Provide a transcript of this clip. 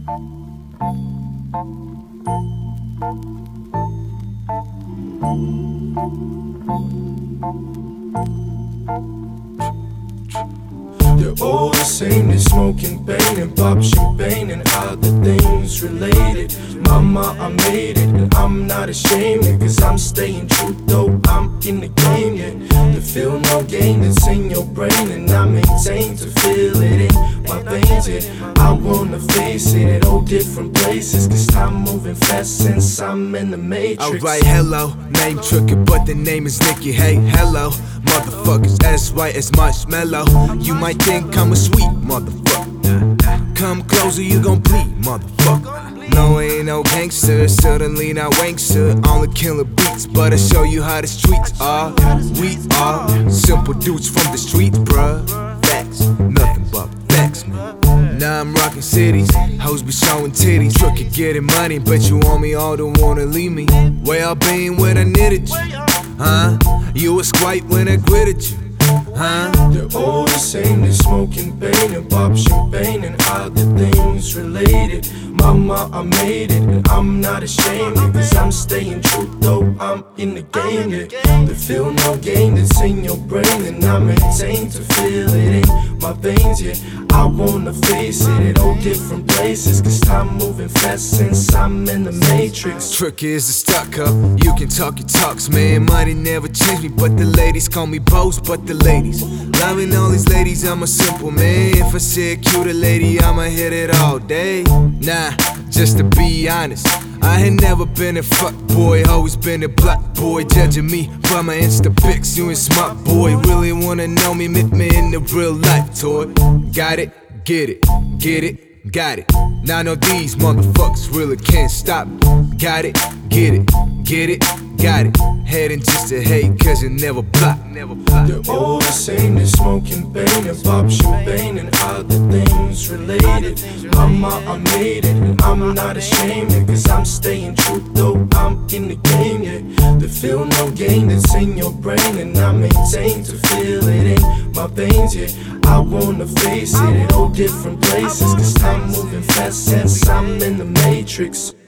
They're all the same, they're smoking pain and pop champagne and other things related. Mama, I made it, and I'm not ashamed, cause I'm staying true though I'm in the game, yeah. To feel no gain that's in your brain, and I maintain to feel it in my veins, yeah. I wanna face it at all different places, cause time moving fast since I'm in the matrix. Alright, hello, name tricky, but the name is Nicky. Hey, hello, motherfuckers as white as marshmallow. You might think I'm a sweet motherfucker. Come closer, you gon' bleed, motherfucker. No, ain't no gangster, suddenly not wankster. Only killing beats, but I show you how the streets are. We are simple dudes from the streets, bruh. Facts, nothing but facts, man. Now I'm rocking cities, hoes be showing titties. Tricky getting money, but you want me all, don't wanna leave me. Where I been when I needed you, huh? You was quiet when I gritted you, huh? They're all the same, they're smoking pain and pop champagne and other things related. Mama, I made it, and I'm not ashamed, cause I'm staying true though I'm in the game, yeah. To feel no gain that's in your brain, and I maintain to feel it in my veins, yeah. I wanna face it at all different places, cause time moving fast since I'm in the matrix. Tricky is the stuck up, you can talk your talks, man. Money never changed me, but the ladies call me Bose, but the ladies loving all these ladies, I'm a simple man. If I say a cute lady, I'ma hit it all day. Nah, just to be honest, I ain't never been a fuck boy, always been a black boy. Judging me by my Insta pics, you ain't smart boy. Really wanna know me, meet me in the real life, toy. Got it, get it, get it, got it. Now I know these motherfuckers really can't stop me. Got it, get it, get it, got it. Heading just to hate, cause you never block. They're all the same, they're smoking pain and pop champagne and other things related. Mama, I made it, and I'm not ashamed, cause I'm staying true though I'm in the game, yeah. To feel no gain that's in your brain, and I maintain to feel it in my veins, yeah. I wanna face it at all different places, cause time moving fast since I'm in the matrix.